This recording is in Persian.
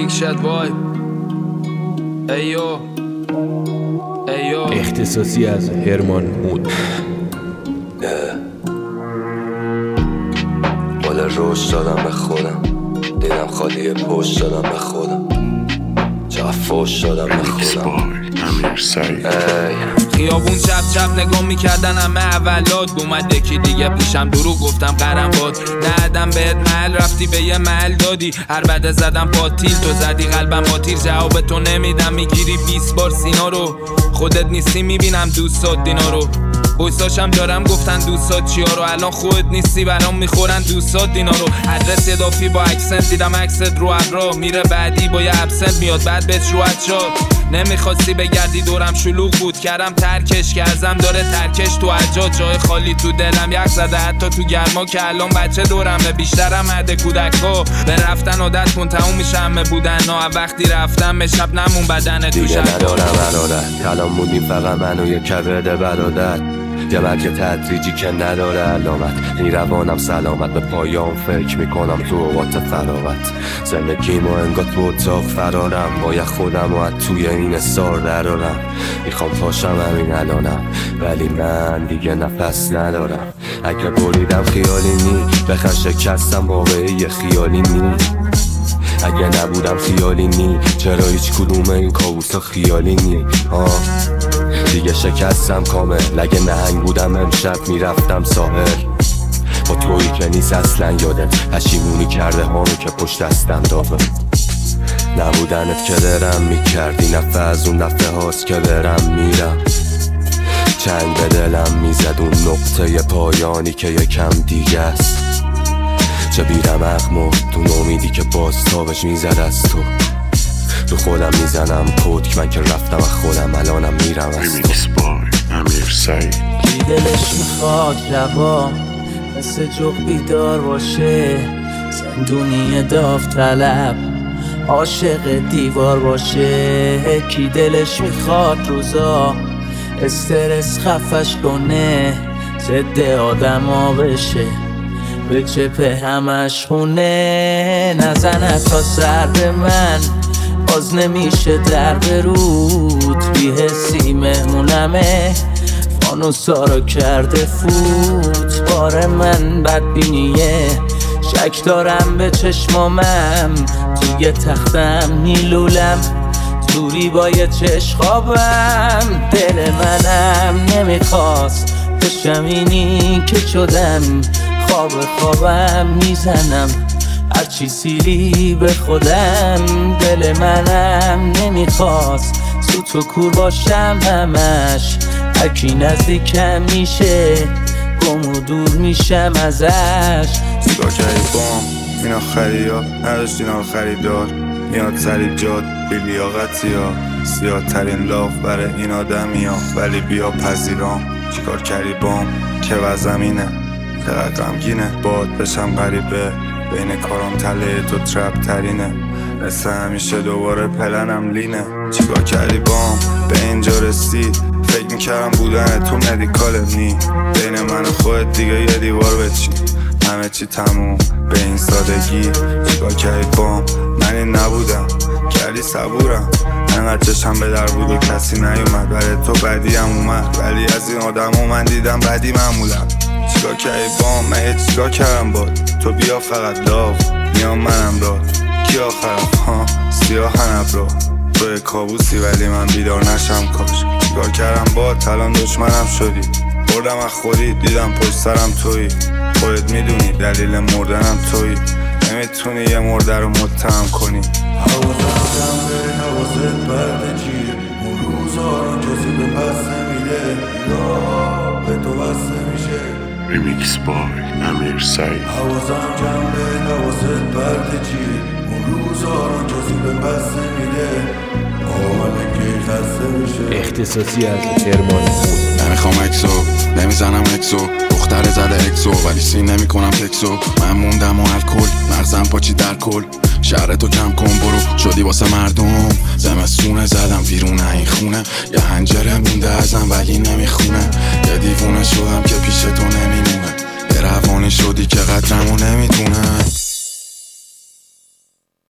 Big Shot Boy. ایو اختصاصی از هرمان مود. مال روش دادم به خودم، دیدم خالیه پشت دادم به خودم، چقدر فوش دادم به خودم. خیابون چپ چپ نگاه میکردن همه اولاد، اومد یکی دیگه پیشم دروغ گفتم قرم باد، ندم بهت محل رفتی به یه محل دادی، هر بده زدم پاتیل تو زدی قلبم با تیر، جواب تو نمیدم میگیری 20 بار سینا رو، خودت نیستی میبینم دوستات دینا رو، بویساشم دارم گفتن دوستات چیا رو، الان خودت نیستی برام میخورن دوستات دینا رو، ادرس اضافی با اکسنت دیدم عکست رو ابرا، میره بعدی با یه ابسنت میاد بعد بهت رو شد، نمیخواستی بگردی دورم شلوغ بود کردم ترکش که ازم داره ترکش تو عجاد، جای خالی تو دلم یک زده حتی تو گرما که الان بچه دورمه بیشترم مرد کودکا، به رفتن عادت کن تموم میشه همه بودن ها، وقتی رفتم به شب نمون بدنه تو دیگه ندارم ارادت، کلام بودیم فقط من و یه کبد برادر، یه مرگ تدریجی که نداره علامت، این روانم سلامت به پایان فکر میکنم تو اوقات فراغت، زندگیمو انگار تو اتاق فرارم، باید خودم و توی این استار درارم، میخوام پاشم همین الانم ولی من دیگه نفس ندارم، اگه بریدم خیالی نی بخن شکستم واقعی خیالی نی، اگه نبودم خیالی نی چرا هیچ کدوم این کابوسا خیالی نی دیگه شکستم کامل، اگه نهنگ بودم امشب میرفتم ساحل، با تویی که نیست اصلا یادت، پشیمونی کرده هامو که پشت دستم داغه، نبودنت که درم میکردی نفع از اون دفعه هاست که برم میرم، چنگ به دلم میزد اون نقطه پایانی که یکم دیگه است، چه بیرمق مردون امیدی که باز تابش میزد از تو، رو خودم میزنم پودک من که رفتم از خودم الانم میرم از تو. کی دلش میخواد لبا مثل جغ بیدار باشه، زندونی داوطلب عاشق دیوار باشه، کی دلش میخواد روزا استرس خفش کنه، ضد آدما بشه به چپه همش خونه، نزنه تا سر به من باز نمیشه در برود، بی حسی مهمونمه فانوسا رو کرده فوت، بار من بدبینیه شک دارم به چشمامم، توی تختم میلولم دوری با یه چشخابم، دل منم نمیخواست بشم اینی که شدم، خوابم میزنم هرچی سیلی به خودم، دل منم نمیخواست سوت و کور باشم همش، هرکی نزدیکم میشه گم و دور میشم ازش. سیگار کردی بام اینا خریا نداشت اینا خریدار، میاد سری جاد بی لیاقتی ها، زیاد ترین لاف برای این آدمی ها ولی بیا پذیرام، چیکار کردی بام که وزمینه چقدر غمگینه، باد بشم غریبه بین کارام تله تو ترپ ترینه، مثل همیشه دوباره پلنم لینه، چیکار کردی بام به اینجا رسید، فکر میکردم بودن تو مدیکال نی، بین من و خودت دیگه یه دیوار بچین، همه چی تموم به این سادگی، چیکار کردی بام من این نبودم کردی صبورم، انقدر چشم به در بود و کسی نیومد، برای تو بدیم اومد ولی از این آدم من دیدم بدی معمولم، چیکار کردی بام من یه چیکار کردم باد، تو بیا فقط لاو میام منم راد، کی آخرم ها سیاه هنبرا، توی کابوسی ولی من بیدار نشم کاش، چیکار کردم باد الان دشمنم شدی، بردم از خودی دیدم پشت سرم تویی، خودت میدونی دلیل مردنم تویی، نمیتونی یه مرده رو متهم کنی. حواسم به حواست برد چیه، اون روزا رو کسی به پس نمیده، یا به تو بسته میشه. ریمیکس بای امیر سعید. حواسم کم به حواست برد چیه، اون روزا رو کسی به پس نمیده، آمده که خسته میشه. اختصاصی از هرمان مود. نمیخوام اکسو نمیزنم اکسو، دختر زده اکسو ولی سین نمی کنم تکسو، من موندم و الکل مغزم پاچی در کل، شهر تو کم کن برو شدی واسه مردم، زمستونه زدم بیرونه این خونه، یه هنجره مونده ازم ولی نمیخونه، یه دیوونه شدم که پیش تو نمیمونه، یه روانی شدی که قدرمو نمیدونه.